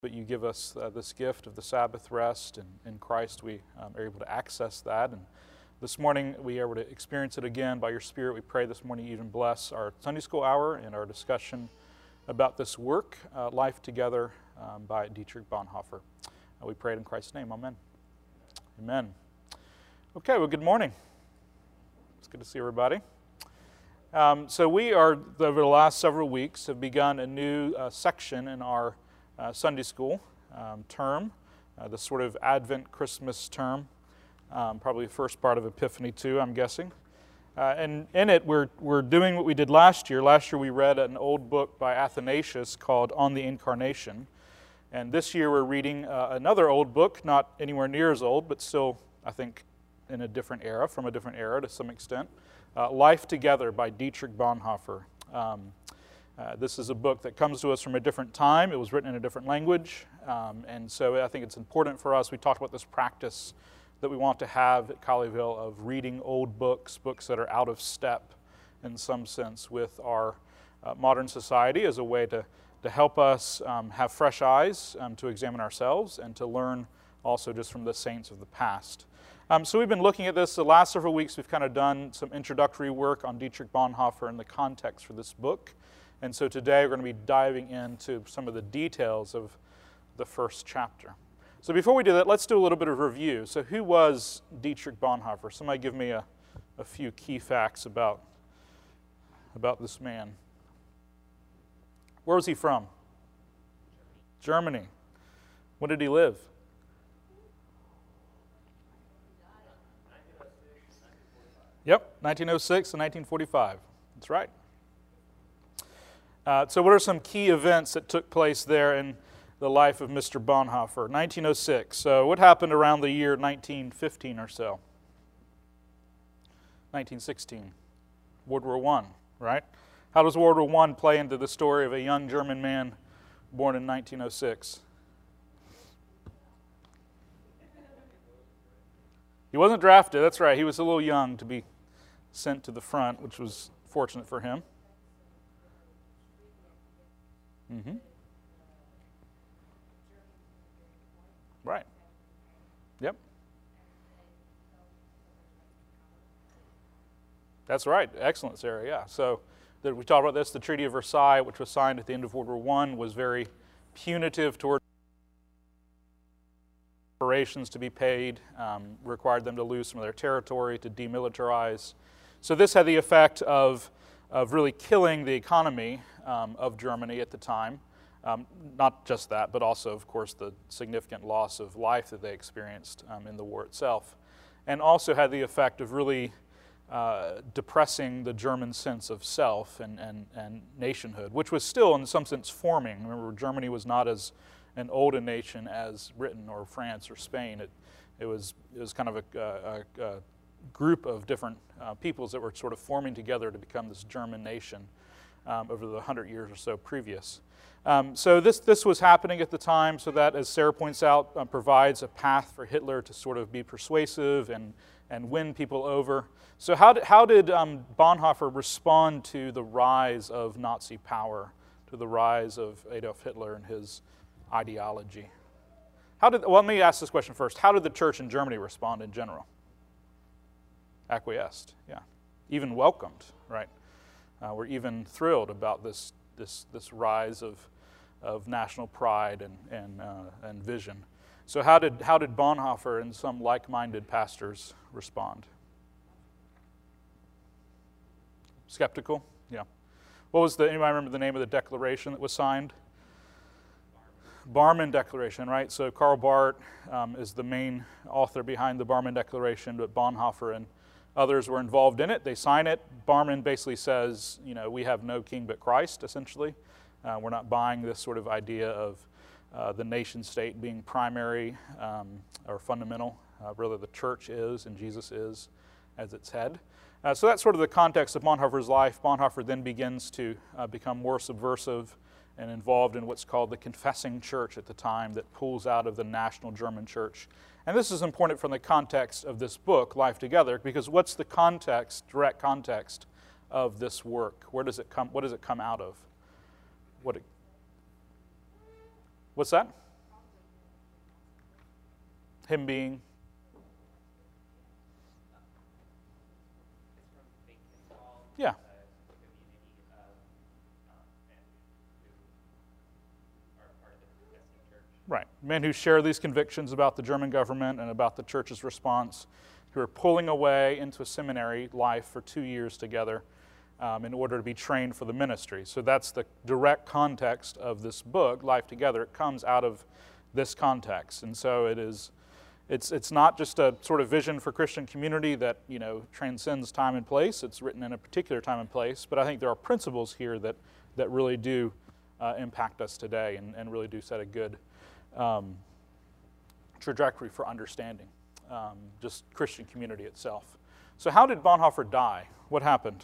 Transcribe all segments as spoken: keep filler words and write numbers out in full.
But you give us uh, this gift of the Sabbath rest, and in Christ we um, are able to access that. And this morning we are able to experience it again by your Spirit. We pray this morning you even bless our Sunday school hour and our discussion about this work, uh, Life Together, um, by Dietrich Bonhoeffer. Uh, we pray it in Christ's name. Amen. Amen. Okay, well, good morning. It's good to see everybody. Um, so we are, over the last several weeks, have begun a new uh, section in our Uh, Sunday school um, term, uh, the sort of Advent Christmas term, um, probably the first part of Epiphany too, I'm guessing. Uh, and in it, we're we're doing what we did last year. Last year we read an old book by Athanasius called On the Incarnation. And this year we're reading uh, another old book, not anywhere near as old, but still, I think, in a different era, from a different era to some extent. Uh, Life Together by Dietrich Bonhoeffer. Um, Uh, this is a book that comes to us from a different time. It was written in a different language, um, and so I think it's important for us. We talked about this practice that we want to have at Colleyville of reading old books, books that are out of step in some sense with our uh, modern society, as a way to, to help us um, have fresh eyes um, to examine ourselves and to learn also just from the saints of the past. Um, so we've been looking at this the last several weeks. We've kind of done some introductory work on Dietrich Bonhoeffer and the context for this book. And so today we're going to be diving into some of the details of the first chapter. So before we do that, let's do a little bit of review. So who was Dietrich Bonhoeffer? Somebody give me a, a few key facts about, about this man. Where was he from? Germany. When did he live? Yep, nineteen oh six and nineteen forty-five. That's right. Uh, so what are some key events that took place there in the life of Mister Bonhoeffer? nineteen oh six. So what happened around the year nineteen fifteen or so? nineteen sixteen. World War One, right? How does World War One play into the story of a young German man born in nineteen oh six? He wasn't drafted, that's right. He was a little young to be sent to the front, which was fortunate for him. Mm-hmm. Right. Yep. That's right. Excellent, Sarah. Yeah. So the, we talked about this. The Treaty of Versailles, which was signed at the end of World War One, was very punitive toward reparations to be paid, um, required them to lose some of their territory, to demilitarize. So this had the effect of of really killing the economy um, of Germany at the time. Um, not just that, but also, of course, the significant loss of life that they experienced um, in the war itself. And also had the effect of really uh, depressing the German sense of self and, and, and nationhood, which was still, in some sense, forming. Remember, Germany was not as an old a nation as Britain or France or Spain. It, it, was, it was kind of a, a, a group of different uh, peoples that were sort of forming together to become this German nation um, over the hundred years or so previous. Um, so this this was happening at the time, so that, as Sarah points out, uh, provides a path for Hitler to sort of be persuasive and and win people over. So how did, how did um, Bonhoeffer respond to the rise of Nazi power, to the rise of Adolf Hitler and his ideology? How did, well, let me ask this question first. How did the church in Germany respond in general? Acquiesced, yeah. Even welcomed, right? Uh, we're even thrilled about this this this rise of of national pride and and uh, and vision. So how did how did Bonhoeffer and some like-minded pastors respond? Skeptical, yeah. What was the? Anybody remember the name of the declaration that was signed? Barmen Declaration, right? So Karl Barth um, is the main author behind the Barmen Declaration, but Bonhoeffer and others were involved in it. They sign it. Barmen basically says, you know, we have no king but Christ, essentially. Uh, we're not buying this sort of idea of uh, the nation state being primary um, or fundamental. Uh, really, the church is and Jesus is as its head. Uh, so that's sort of the context of Bonhoeffer's life. Bonhoeffer then begins to uh, become more subversive and involved in what's called the confessing church at the time, that pulls out of the national German church. And this is important from the context of this book, Life Together, because what's the context, direct context of this work? Where does it come, what does it come out of? What it, what's that? him being? Yeah. Right. Men who share these convictions about the German government and about the church's response, who are pulling away into a seminary life for two years together um, in order to be trained for the ministry. So that's the direct context of this book, Life Together. It comes out of this context. And so it is, it's, it's not just a sort of vision for Christian community that, you know, transcends time and place. It's written in a particular time and place. But I think there are principles here that, that really do uh, impact us today and, and really do set a good Um, trajectory for understanding um, just Christian community itself. So how did Bonhoeffer die? What happened?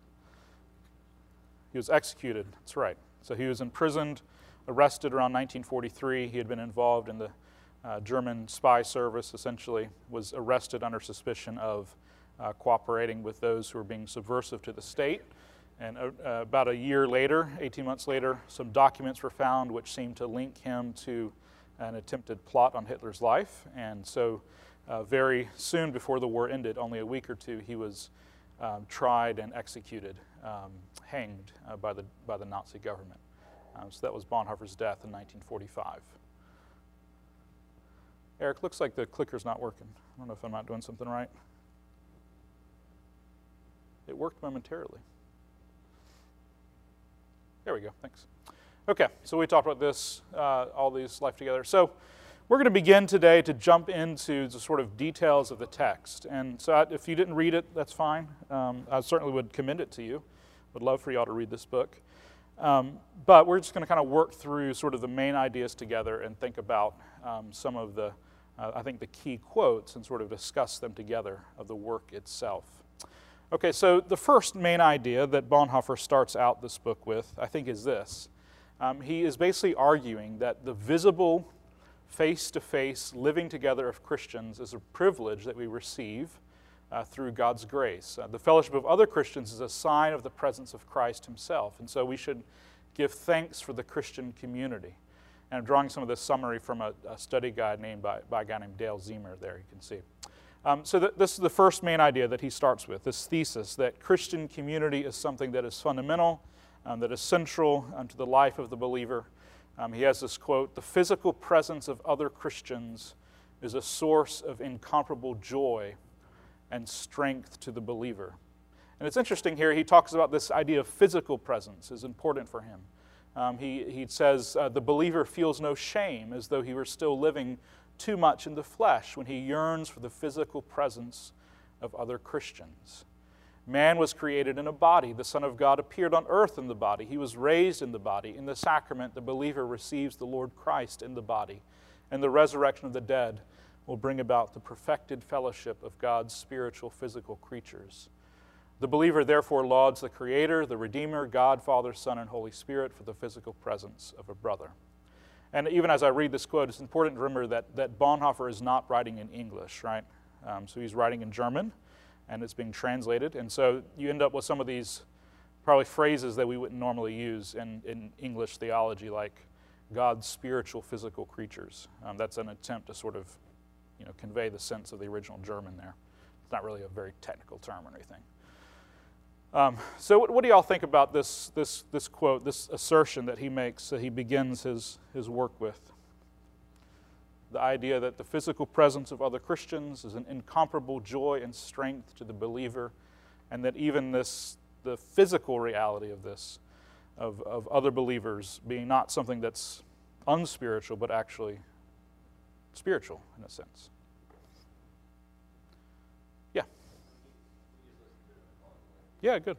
He was executed. That's right. So he was imprisoned, arrested around nineteen forty-three. He had been involved in the uh, German spy service, essentially, was arrested under suspicion of uh, cooperating with those who were being subversive to the state. And uh, about a year later, eighteen months later, some documents were found which seemed to link him to an attempted plot on Hitler's life. And so uh, very soon before the war ended, only a week or two, he was um, tried and executed, um, hanged uh, by, the, by the Nazi government. Um, so that was Bonhoeffer's death in nineteen forty-five. Eric, looks like the clicker's not working. I don't know if I'm not doing something right. It worked momentarily. There we go, thanks. Okay, so we talked about this, uh, all these Life Together. So we're going to begin today to jump into the sort of details of the text. And so I, if you didn't read it, that's fine. Um, I certainly would commend it to you. Would love for y'all to read this book. Um, but we're just going to kind of work through sort of the main ideas together and think about um, some of the, uh, I think, the key quotes and sort of discuss them together of the work itself. Okay, so the first main idea that Bonhoeffer starts out this book with, I think, is this. Um, he is basically arguing that the visible, face-to-face living together of Christians is a privilege that we receive uh, through God's grace. Uh, the fellowship of other Christians is a sign of the presence of Christ himself, and so we should give thanks for the Christian community. And I'm drawing some of this summary from a, a study guide named by, by a guy named Dale Zemer there, you can see. Um, so th- this is the first main idea that he starts with, this thesis that Christian community is something that is fundamental, um, that is central um, to the life of the believer. Um, he has this quote, "The physical presence of other Christians is a source of incomparable joy and strength to the believer." And it's interesting here, he talks about this idea of physical presence is important for him. Um, he, he says, uh, the believer feels no shame as though he were still living too much in the flesh when he yearns for the physical presence of other Christians. Man was created in a body. The Son of God appeared on earth in the body. He was raised in the body. In the sacrament, the believer receives the Lord Christ in the body. And the resurrection of the dead will bring about the perfected fellowship of God's spiritual, physical creatures. The believer therefore lauds the Creator, the Redeemer, God, Father, Son, and Holy Spirit for the physical presence of a brother. And even as I read this quote, it's important to remember that, that Bonhoeffer is not writing in English, right? Um, so he's writing in German, and it's being translated. And so you end up with some of these probably phrases that we wouldn't normally use in, in English theology, like God's spiritual, physical creatures. Um, that's an attempt to sort of, you know, convey the sense of the original German there. It's not really a very technical term or anything. Um, so what, what do y'all think about this, this, this quote, this assertion that he makes, that he begins his, his work with? The idea that the physical presence of other Christians is an incomparable joy and strength to the believer, and that even this, the physical reality of this, of, of other believers being not something that's unspiritual, but actually spiritual in a sense. Yeah. Yeah, good.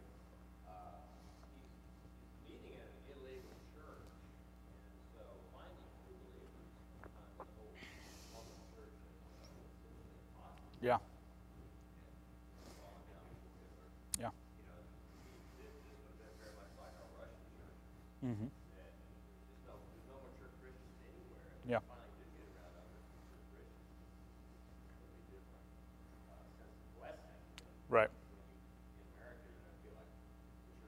Yeah. Yeah. Mm-hmm. Yeah. Right.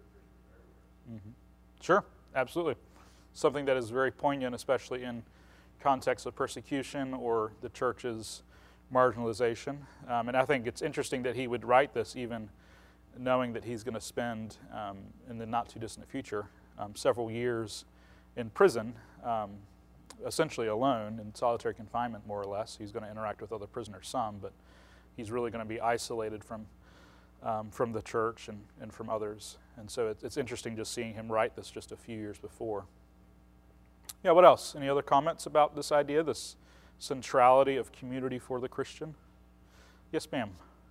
Mm-hmm. Sure, absolutely. Something that is very poignant, especially in, context of persecution or the church's marginalization. Um, and I think it's interesting that he would write this even knowing that he's going to spend um, in the not too distant future um, several years in prison, um, essentially alone in solitary confinement, more or less. He's going to interact with other prisoners some, but he's really going to be isolated from um, from the church and, and from others. And so it, it's interesting just seeing him write this just a few years before. Yeah, what else? Any other comments about this idea, this centrality of community for the Christian? Yes, ma'am.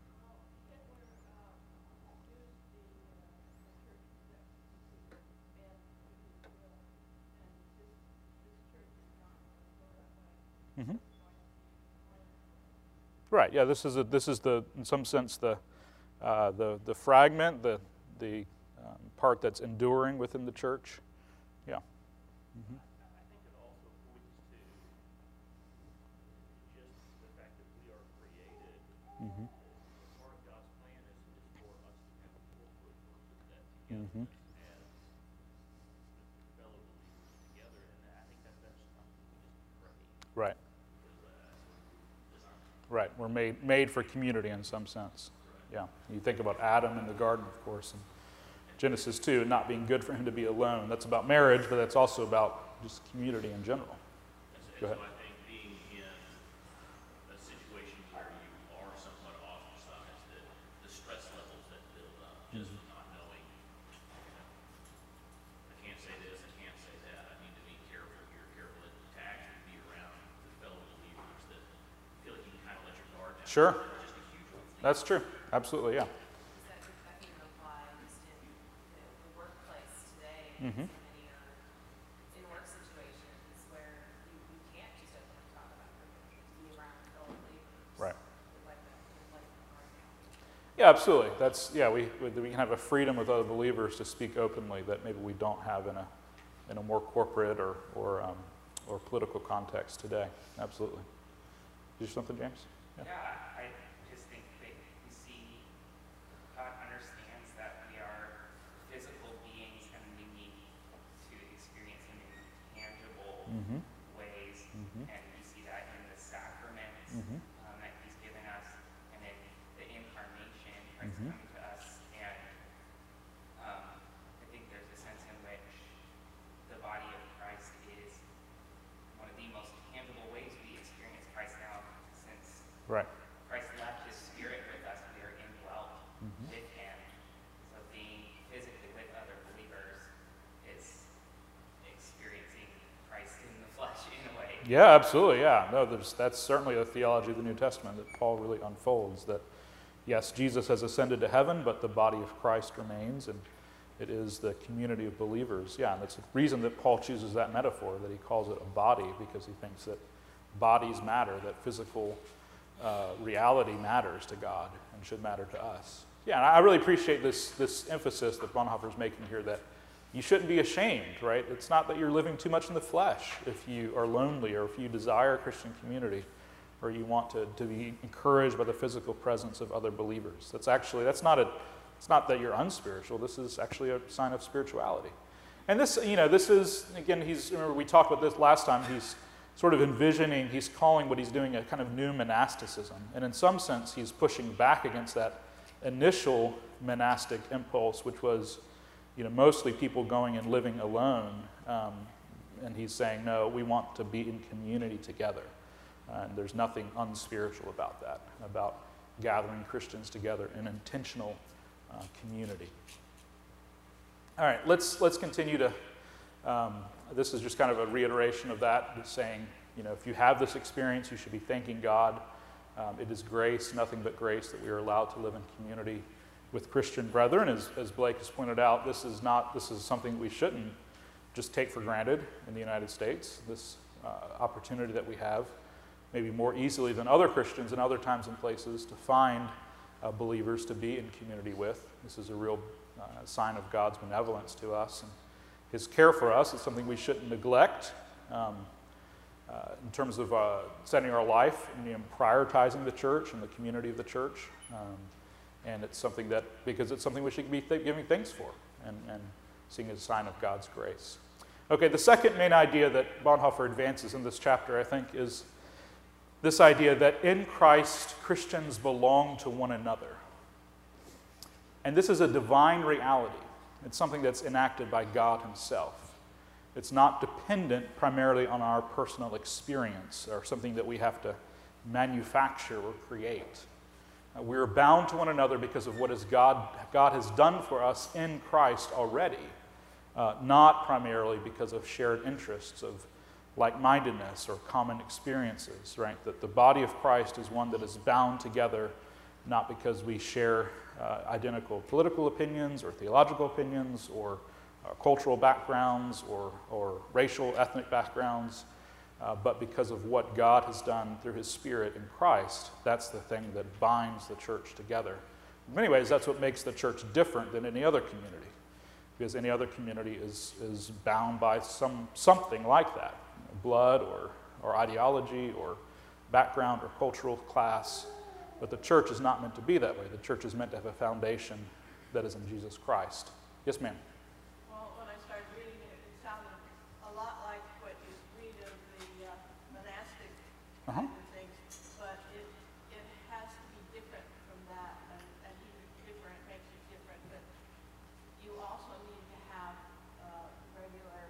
Mm-hmm. Right. Yeah. This is a, this is the in some sense the uh, the the fragment, the the um, part that's enduring within the church. Yeah. Mm-hmm. I think it also points to just the fact that we are created. Mm-hmm. Part of God's plan is, is for us to have a corporate worship that together Mm-hmm. as fellow believers together, and I think that that's something we just pray. Right. Right, we're made made for community in some sense. Yeah, you think about Adam in the garden, of course, and Genesis two, not being good for him to be alone. That's about marriage, but that's also about just community in general. And Go ahead. so I think being in a situation where you are somewhat ostracized, that the stress levels that build up, just Mhm. not knowing, you know, I can't say this, I can't say that, I need to be careful here, careful, and to actually be around the fellow believers that feel like you can kind of let your guard down. Sure. Just a huge thing. That's true. Absolutely, yeah. That could, that can apply just in the, the workplace today. Mhm. So many are in work situations where you, you can't just openly talk about privilege, be around fellow believers. Right. Like that, like right now. Yeah, absolutely. That's yeah. We we can have a freedom with other believers to speak openly that maybe we don't have in a in a more corporate or or um, or political context today. Absolutely. Did you something, James? Yeah, I just think that we see God understands that we are physical beings and we need to experience Him in tangible Mm-hmm. ways, Mhm. and we see that in the sacraments Mhm. um, that He's given us, and in the incarnation, Christ Mhm. coming to us, and um, I think there's a sense in which the body of Christ is one of the most tangible ways we experience Christ now, since Right. Christ left His Spirit with us, we are indwelt Mhm. with Him. So being physically with other believers is experiencing Christ in the flesh in a way. Yeah, absolutely. Yeah, no, there's, that's certainly a theology of the New Testament that Paul really unfolds. That yes, Jesus has ascended to heaven, but the body of Christ remains, and it is the community of believers. Yeah, and that's the reason that Paul chooses that metaphor, that he calls it a body, because he thinks that bodies matter, that physical uh, reality matters to God and should matter to us. Yeah, and I really appreciate this this emphasis that Bonhoeffer's making here, that you shouldn't be ashamed, right? It's not that you're living too much in the flesh if you are lonely or if you desire Christian community or you want to, to be encouraged by the physical presence of other believers. That's actually, that's not a, it's not that you're unspiritual. This is actually a sign of spirituality. And this, you know, this is, again, he's, remember we talked about this last time, he's sort of envisioning, he's calling what he's doing a kind of new monasticism. And in some sense, he's pushing back against that initial monastic impulse, which was, you know, mostly people going and living alone. Um, and he's saying, no, we want to be in community together. Uh, and there's nothing unspiritual about that, about gathering Christians together in intentional uh, community. All right, let's let's continue to. Um, this is just kind of a reiteration of that, saying, you know, if you have this experience, you should be thanking God. Um, it is grace, nothing but grace, that we are allowed to live in community with Christian brethren. As, as Blake has pointed out, this is not. This is something we shouldn't just take for granted in the United States. This uh, opportunity that we have, maybe more easily than other Christians in other times and places, to find uh, believers to be in community with. This is a real uh, sign of God's benevolence to us. And His care for us is something we shouldn't neglect um, uh, in terms of uh, setting our life and, you know, prioritizing the church and the community of the church. Um, and it's something that, because it's something we should be th- giving thanks for and, and seeing as a sign of God's grace. Okay, the second main idea that Bonhoeffer advances in this chapter, I think, is this idea that in Christ, Christians belong to one another. And this is a divine reality. It's something that's enacted by God himself. It's not dependent primarily on our personal experience or something that we have to manufacture or create. Uh, we're bound to one another because of what is God, God has done for us in Christ already, uh, not primarily because of shared interests of like-mindedness or common experiences, right? That the body of Christ is one that is bound together not because we share uh, identical political opinions or theological opinions or uh, cultural backgrounds or, or racial, ethnic backgrounds, uh, but because of what God has done through his Spirit in Christ. That's the thing that binds the church together. In many ways, that's what makes the church different than any other community, because any other community is, is bound by some, something like that, you know, blood or, or ideology or background or cultural class. But the church is not meant to be that way. The church is meant to have a foundation that is in Jesus Christ. Yes, ma'am? Well, when I started reading it, it sounded a lot like what you read of the uh, monastic Uh-huh. kind of things, but it, it has to be different from that, and, and even different makes it different, but you also need to have uh, regular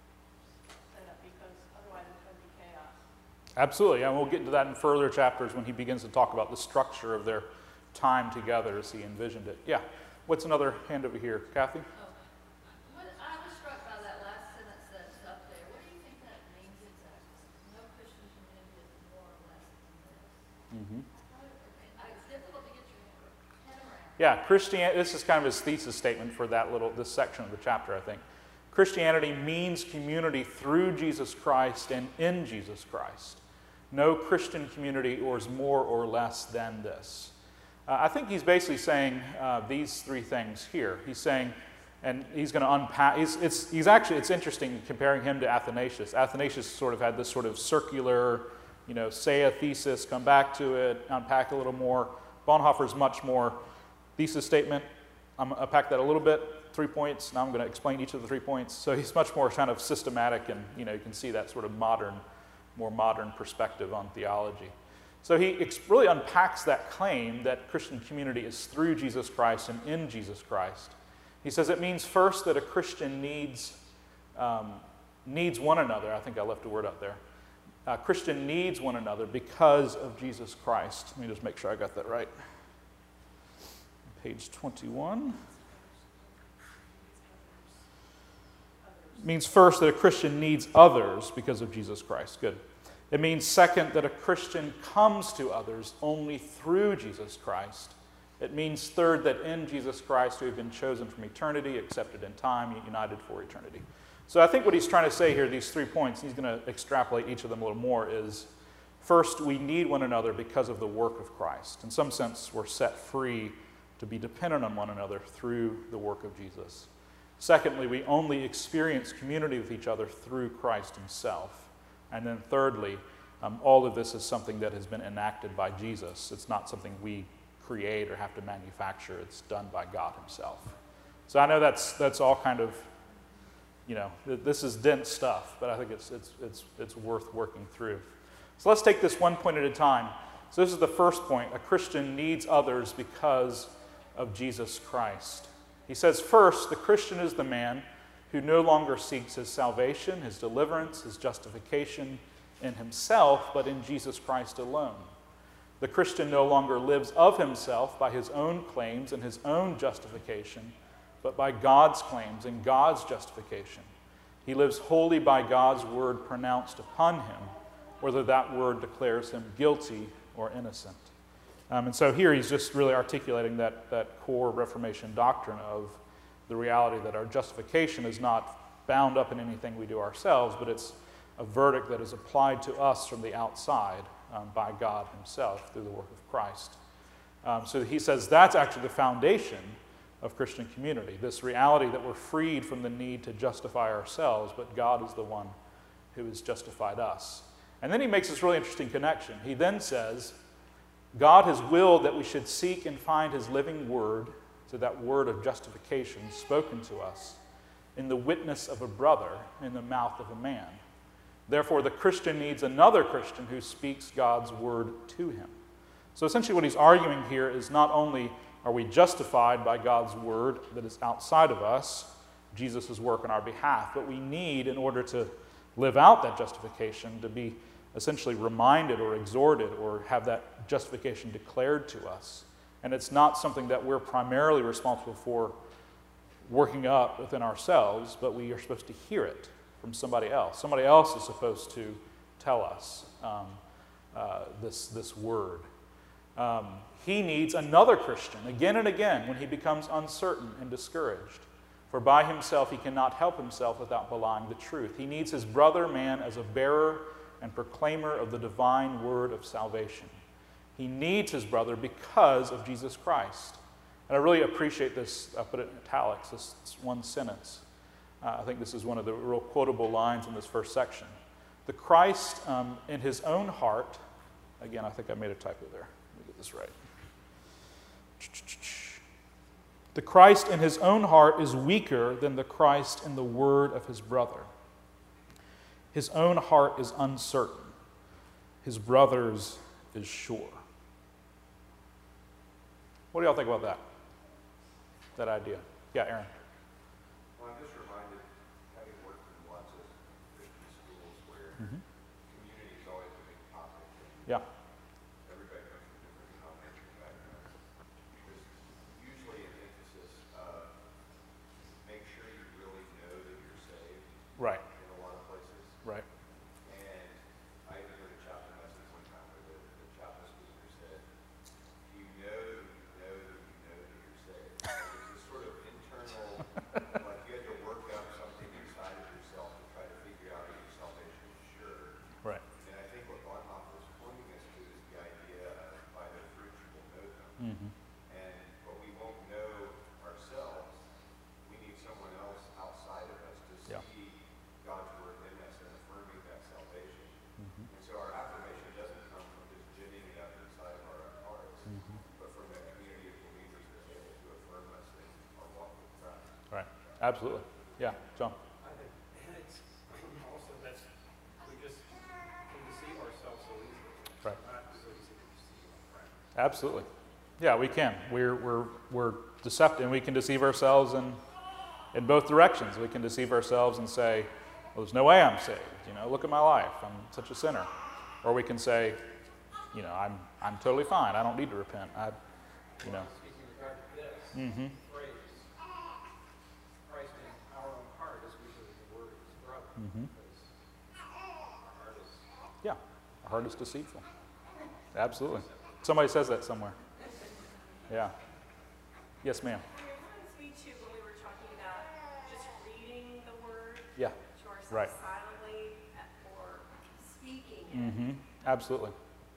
setup, because otherwise it's going to be chaos. Absolutely, and we'll get into that in further chapters when he begins to talk about the structure of their time together as he envisioned it. Yeah, what's another hand over here? Kathy? Oh, what, I was struck by that last sentence that's up there. What do you think that means exactly? No Christian community is more or less than this. Mm-hmm. It's difficult to get your head around. Yeah, Christianity, this is kind of his thesis statement for that little, this section of the chapter, I think. Christianity means community through Jesus Christ and in Jesus Christ. No Christian community is more or less than this. Uh, I think he's basically saying uh, these three things here. He's saying, and he's going to unpack, he's, it's, he's actually, it's interesting comparing him to Athanasius. Athanasius sort of had this sort of circular, you know, say a thesis, come back to it, unpack a little more. Bonhoeffer's much more thesis statement. I'm going to unpack that a little bit, three points. Now I'm going to explain each of the three points. So he's much more kind of systematic, and, you know, you can see that sort of modern, more modern perspective on theology. So he ex- really unpacks that claim that Christian community is through Jesus Christ and in Jesus Christ. He says it means first that a Christian needs, um, needs one another. I think I left a word out there. A Christian needs one another because of Jesus Christ. Let me just make sure I got that right. Page twenty-one. It means first that a Christian needs others because of Jesus Christ. Good. It means second that a Christian comes to others only through Jesus Christ. It means third that in Jesus Christ we have been chosen from eternity, accepted in time, united for eternity. So I think what he's trying to say here, these three points, he's going to extrapolate each of them a little more, is first, we need one another because of the work of Christ. In some sense, we're set free to be dependent on one another through the work of Jesus. Secondly, we only experience community with each other through Christ himself. And then thirdly, um, all of this is something that has been enacted by Jesus. It's not something we create or have to manufacture. It's done by God himself. So I know that's that's all kind of, you know, this is dense stuff, but I think it's it's it's it's worth working through. So let's take this one point at a time. So this is the first point. A Christian needs others because of Jesus Christ. He says, first, the Christian is the man who no longer seeks his salvation, his deliverance, his justification in himself, but in Jesus Christ alone. The Christian no longer lives of himself by his own claims and his own justification, but by God's claims and God's justification. He lives wholly by God's word pronounced upon him, whether that word declares him guilty or innocent. Um, and so here he's just really articulating that, that core Reformation doctrine of the reality that our justification is not bound up in anything we do ourselves, but it's a verdict that is applied to us from the outside um, by God himself through the work of Christ. Um, so he says that's actually the foundation of Christian community, this reality that we're freed from the need to justify ourselves, but God is the one who has justified us. And then he makes this really interesting connection. He then says, God has willed that we should seek and find his living word, so that word of justification spoken to us, in the witness of a brother in the mouth of a man. Therefore, the Christian needs another Christian who speaks God's word to him. So essentially what he's arguing here is not only are we justified by God's word that is outside of us, Jesus' work on our behalf, but we need, in order to live out that justification, to be essentially reminded or exhorted or have that justification declared to us. And it's not something that we're primarily responsible for working up within ourselves, but we are supposed to hear it from somebody else. Somebody else is supposed to tell us um, uh, this, this word. Um, he needs another Christian again and again when he becomes uncertain and discouraged. For by himself he cannot help himself without belying the truth. He needs his brother man as a bearer and proclaimer of the divine word of salvation. He needs his brother because of Jesus Christ. And I really appreciate this, I put it in italics, this, this one sentence. Uh, I think this is one of the real quotable lines in this first section. The Christ um, in his own heart, again, I think I made a typo there. Let me get this right. The Christ in his own heart is weaker than the Christ in the word of his brother. His own heart is uncertain. His brother's is sure. What do y'all think about that? That idea? Yeah, Aaron. Well, I'm just reminded, having worked in lots of Christian schools where Mm-hmm. community is always a big topic. Yeah. Everybody comes from different denominations backgrounds. There's usually an emphasis of make sure you really know that you're saved Right. in a lot of places. Right. And I even heard a chaplain message one time where the, the chaplain speaker said, you know that you know that you know that you're saved. Like, it's this sort of internal, like you had to work up something inside of yourself to try to figure out if your salvation is sure. Right. And I think what Bonhoeffer is pointing us to is the idea of by their fruits you will know them. Mm-hmm. And what we won't know ourselves, we need someone else outside of us to Yeah. see God's word in us and affirming that salvation. Mm-hmm. And so our affirmation doesn't come from just ginning it up inside of our own hearts, Mm-hmm. but from that community of believers that's able to affirm us in our walk with Christ. Right. Absolutely. Yeah, John. I think, and it's also that's, we just can deceive ourselves so easily. Right. Not so easy to deceive our friends. Absolutely. Yeah, we can. We're, we're, we're deceptive, and we can deceive ourselves in, in both directions. We can deceive ourselves and say, well, there's no way I'm saved. You know, look at my life. I'm such a sinner. Or we can say, you know, I'm, I'm totally fine. I don't need to repent. I, you know. Speaking regard to this Mm-hmm. phrase, Christ in our own heart is weaker than the word of his brother. Mm-hmm. Because our heart is Yeah, our heart is deceitful. Absolutely. Somebody says that somewhere. Yeah. Yes, ma'am. It reminds me too, when we were talking about just reading the word Yeah. to ourselves Right. silently uh, or speaking it. Mm-hmm. Absolutely.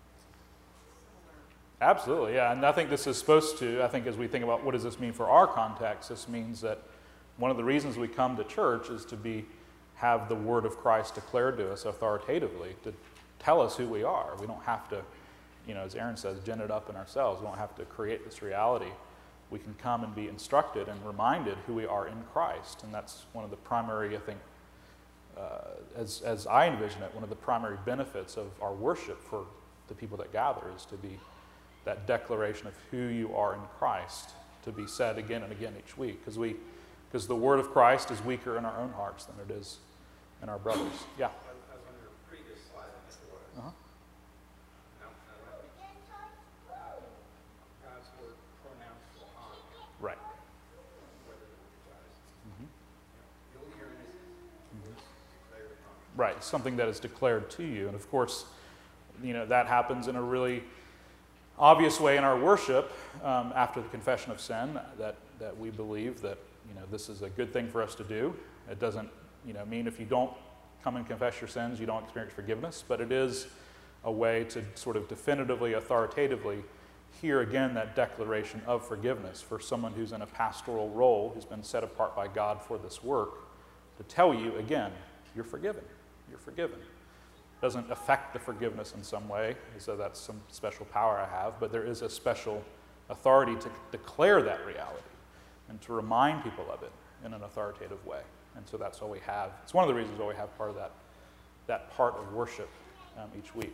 Absolutely, yeah. And I think this is supposed to, I think as we think about what does this mean for our context, this means that one of the reasons we come to church is to be, have the word of Christ declared to us authoritatively, to tell us who we are. We don't have to, you know, as Aaron says, gin it up in ourselves. We don't have to create this reality. We can come and be instructed and reminded who we are in Christ. And that's one of the primary, I think, uh, as, as I envision it, one of the primary benefits of our worship for the people that gather is to be that declaration of who you are in Christ, to be said again and again each week, because we, because the word of Christ is weaker in our own hearts than it is in our brothers. Yeah. as, as on your previous slide, I think it was. Uh-huh. No, no, no. Uh, God's word pronounced for honor, Right. whether it was Mm-hmm. you'll hear innocence, declared upon. Right, something that is declared to you. And of course, you know, that happens in a really obvious way in our worship um, after the confession of sin, that, that we believe that, you know, this is a good thing for us to do. It doesn't, you know, mean if you don't come and confess your sins, you don't experience forgiveness, but it is a way to sort of definitively, authoritatively hear again that declaration of forgiveness for someone who's in a pastoral role, who's been set apart by God for this work, to tell you again, you're forgiven, you're forgiven. Doesn't affect the forgiveness in some way, so that's some special power I have, but there is a special authority to declare that reality and to remind people of it in an authoritative way. And so that's why we have, it's one of the reasons why we have part of that, that part of worship um, each week.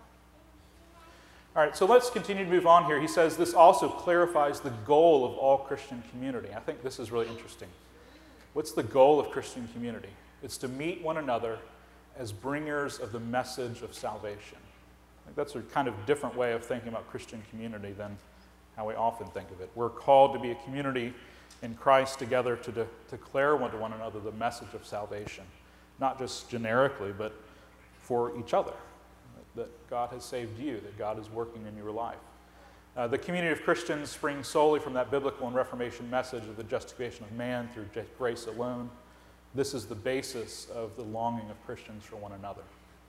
All right, so let's continue to move on here. He says this also clarifies the goal of all Christian community. I think this is really interesting. What's the goal of Christian community? It's to meet one another as bringers of the message of salvation. I think that's a kind of different way of thinking about Christian community than how we often think of it. We're called to be a community in Christ together to de- declare one to one another the message of salvation, not just generically, but for each other, that God has saved you, that God is working in your life. Uh, the community of Christians springs solely from that biblical and Reformation message of the justification of man through grace alone. This is the basis of the longing of Christians for one another.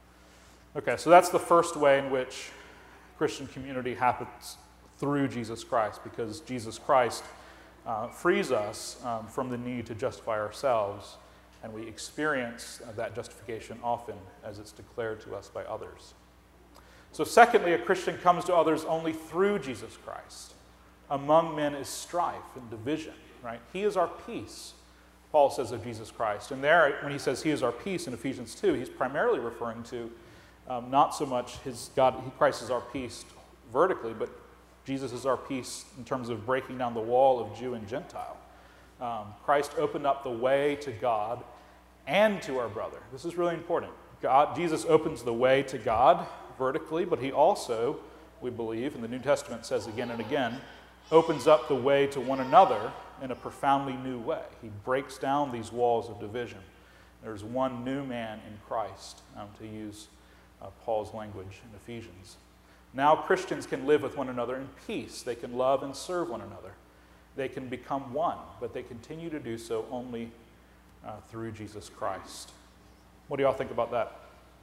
Okay, so that's the first way in which Christian community happens through Jesus Christ, because Jesus Christ uh, frees us um, from the need to justify ourselves, and we experience uh, that justification often as it's declared to us by others. So secondly, a Christian comes to others only through Jesus Christ. Among men is strife and division, right? He is our peace, Paul says of Jesus Christ. And there, when he says he is our peace in Ephesians two, he's primarily referring to um, not so much his God, Christ is our peace vertically, but Jesus is our peace in terms of breaking down the wall of Jew and Gentile. Um, Christ opened up the way to God and to our brother. This is really important. God, Jesus opens the way to God vertically, but he also, we believe, and the New Testament says again and again, opens up the way to one another in a profoundly new way. He breaks down these walls of division. There's one new man in Christ, um, to use uh, Paul's language in Ephesians. Now Christians can live with one another in peace. They can love and serve one another. They can become one, but they continue to do so only uh, through Jesus Christ. What do y'all think about that?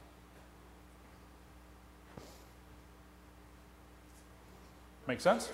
Make sense?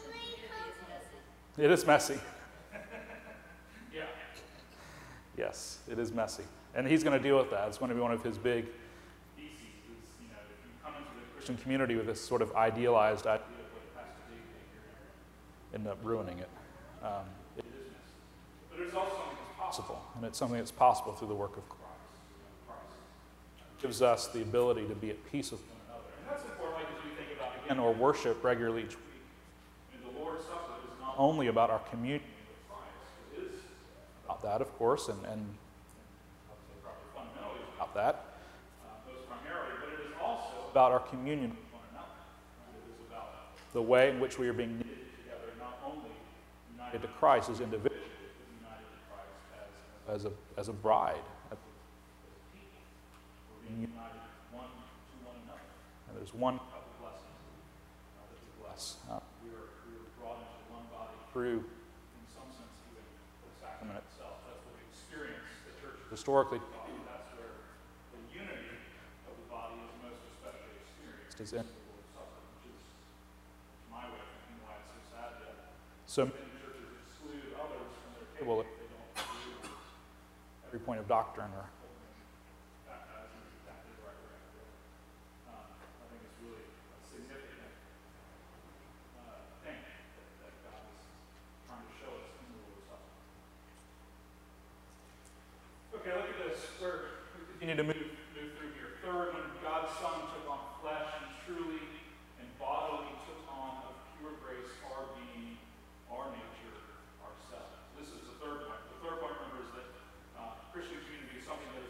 It is messy. Yeah. Yes, it is messy. And he's going to deal with that. It's going to be one of his big Theses is, you know, if you come into the Christian community with this sort of idealized idea of what it has to be, you're going to end up ruining it. Um, it is messy. But it's also something that's possible, and it's something that's possible through the work of Christ. Christ gives us the ability to be at peace with one another. And that's important, like as we think about, again, our worship regularly each week. I mean, the Lord's Supper is not only about our communion with Christ. It is about that, of course, and, and I'll say probably fundamentally about that, uh, most primarily, but it is also about our communion with one another. Right? It is about the way in which we are being knitted together, not only united to Christ as individuals, but united to Christ as, as, a, as a bride, as a people. We're being united one to one another. And there's one cup of blessings uh, that we bless. Uh, we, are, we are brought into one body through, in some sense, even the sacrament itself. That's what we experience. The church historically taught. That's where the unity of the body is most especially experienced, is in the Lord's Supper, which is my way of thinking why it's so sad that so many churches exclude others from their table if they don't agree with every point of doctrine or baptizing is exactly the right way to do it. Um, I think it's really a significant uh, thing that, that God is trying to show us in the Lord's Supper. Okay, look at this. We're, we continue to move, move through here. Third, when God's Son took on flesh, he truly and bodily took on of pure grace our being, our nature, ourselves. This is the third point. The third point, remember, is that uh, Christian community is something that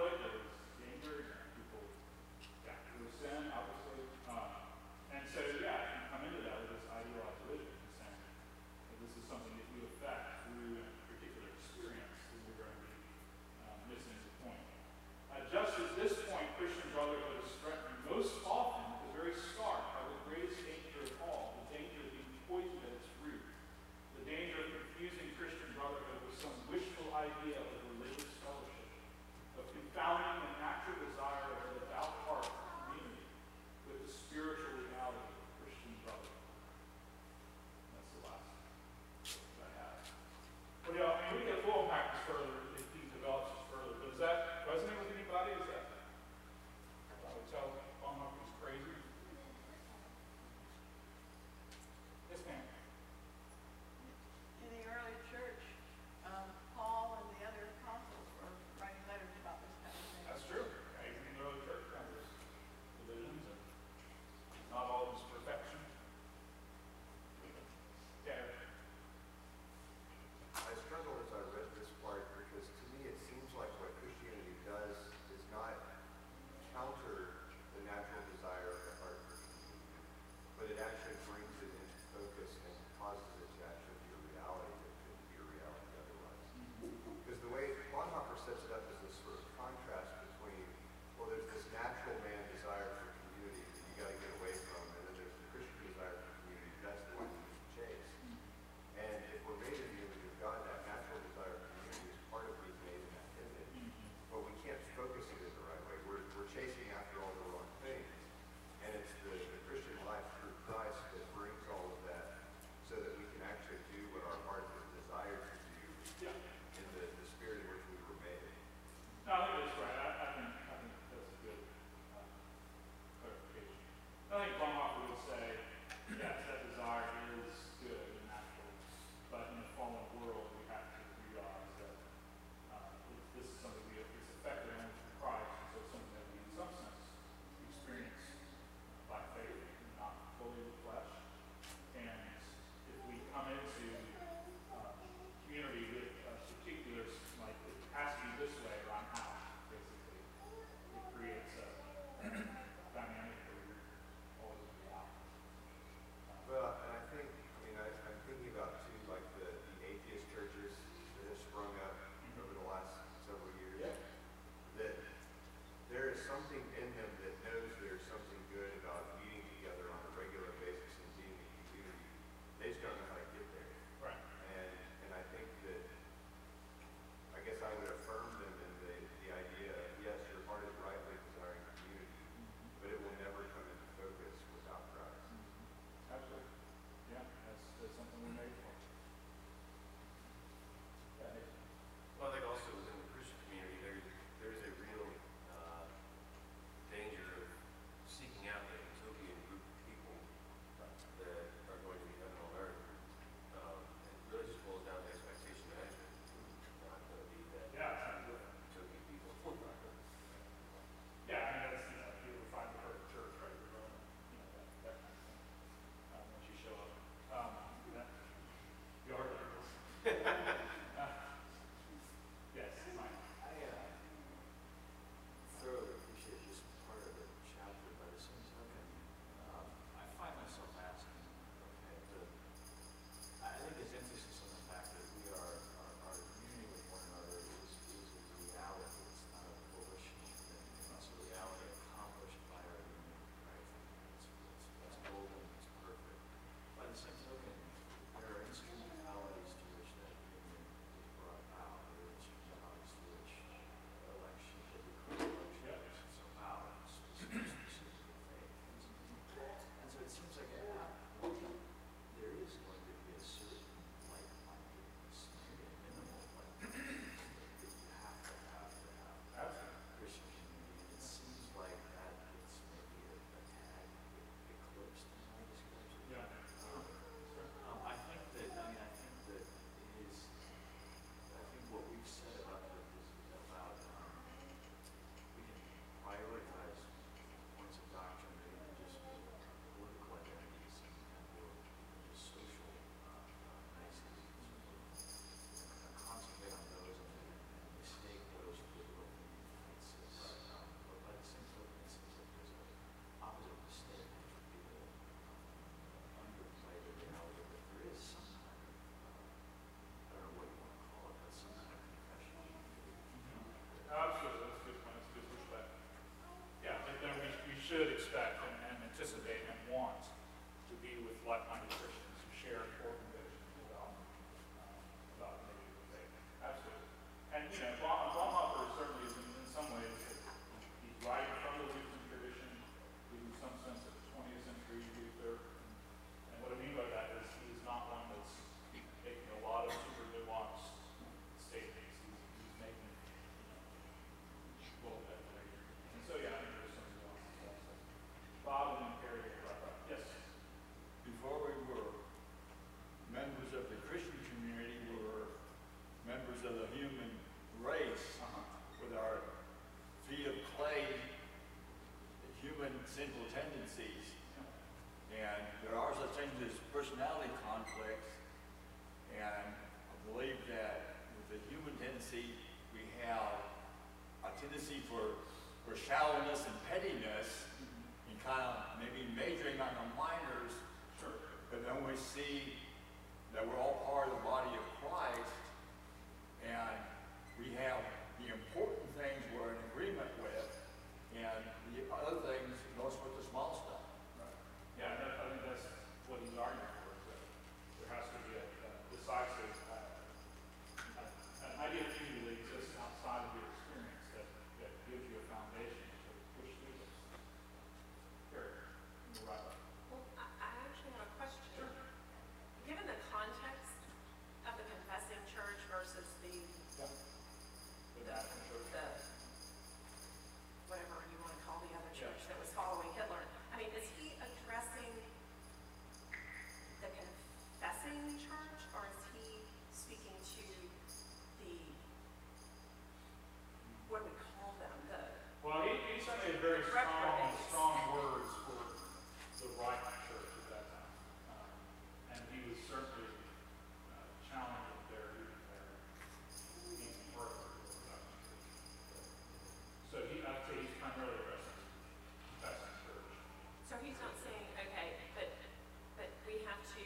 conflict, there's danger, people got through sin, obviously. Um, and so, yeah, you come into that with this ideological vision and saying that this is something that you affect through a particular experience, that you're going to be um, missing the point. Uh, just at this point, Christian brotherhood is threatened most often at the very start by the greatest danger of all, the danger of being poisoned at its root, the danger of confusing Christian brotherhood with some wishful idea of religious fellowship, of confounding the natural desire of a devout heart of community with the spiritual reality of Christian brotherhood. That's the last that I have. Well, y'all, I mean, we can full unpack this further if he develops this further, but does that resonate with anybody? Is that, I would tell Bonhoeffer's crazy? Yes, ma'am. In the early church, um, Paul and the other apostles were writing letters about this kind of thing. That's true. Yeah, even in the early church, kind of divisions and not all of his perfection. Yeah. I struggle as I read this part because to me it seems like what Christianity does is not counter the natural desire of the heart for community, but it actually brings it into focus and causes it to actually be a reality that couldn't be a reality otherwise. Because the way Bonhoeffer sets it up is this sort of contrast between, well, there's this natural man desire for community that you got to get away from, and then there's the Christian desire for community, that's the one you should chase. And if we're made in the image of God, that natural desire for community is part of being made in that image, but we can't focus it in the right way. We're, we're chasing after all the wrong things. And it's the, the Christian life through Christ that brings all of that sinful tendencies. And there are such things as personality conflicts. And I believe that with the human tendency, we have a tendency for, for shallowness and pettiness, and kind of maybe majoring on the minors. Sure. But then we see that we're all part of the body of Christ, and we have the important things we're in agreement with, and the other things, most with the small stuff. Right. Yeah, that, I think that's what he's arguing for. Is that there has to be a, a decisive uh, an idea of unity that exists outside of your experience that, that gives you a foundation to push through this. Here, you're right. Well, I, I actually have a question. Sure. Given the context of the confessing church versus the, Yeah. The Baptist church. the, whatever you want to call the other church Yeah. that was following Hitler, I mean, is he addressing the confessing church, or is he speaking to the, what do we call them, the, Well, he, he certainly had very strong, Reprobates. strong words for the right church at that time. Um, and he was certainly uh, challenging their, their even further. So he, I'd say he's primarily addressing the confessing church. so he's not saying, okay, but, but we have to,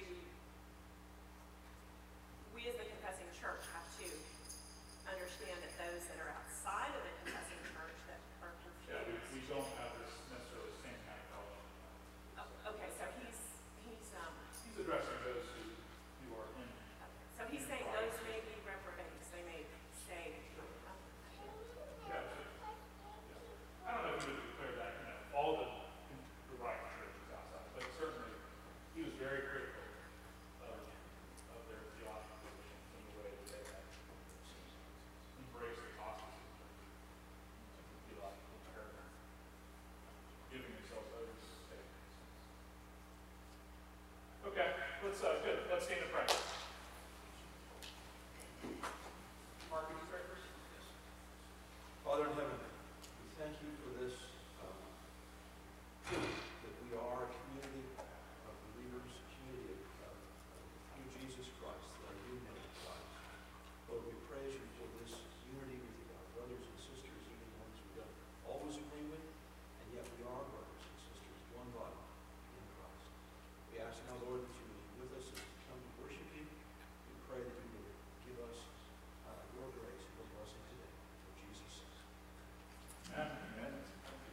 we as the confessing church have to understand that those that are outside of the confessing church that are Yeah, we, confused. we don't have this necessarily the same kind of culture. Oh, okay, so he's, he's, um, He's addressing those who, who are in. so he's saying those may be reprobates, they may stay. Yeah, so, yeah. I don't know if he would declare that, you know, all the, the right churches outside, but certainly he was very critical of, of their theological positions and the way that they had embraced the gospel in terms of theological paradigm, giving themselves over to the state. Okay, let's, uh, good, let's stand and pray.